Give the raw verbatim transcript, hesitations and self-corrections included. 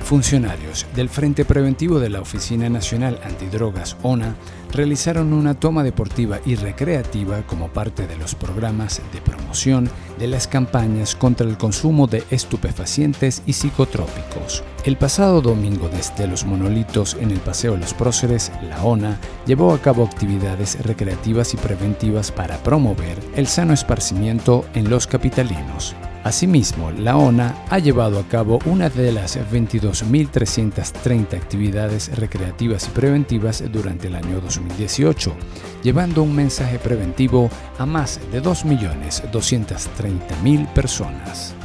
Funcionarios del Frente Preventivo de la Oficina Nacional Antidrogas O N A realizaron una toma deportiva y recreativa como parte de los programas de promoción de las campañas contra el consumo de estupefacientes y psicotrópicos. El pasado domingo desde Los Monolitos en el Paseo Los Próceres, la O N A llevó a cabo actividades recreativas y preventivas para promover el sano esparcimiento en los capitalinos. Asimismo, la O N A ha llevado a cabo una de las veintidós mil trescientas treinta actividades recreativas y preventivas durante el año dos mil dieciocho, llevando un mensaje preventivo a más de dos millones doscientas treinta mil personas.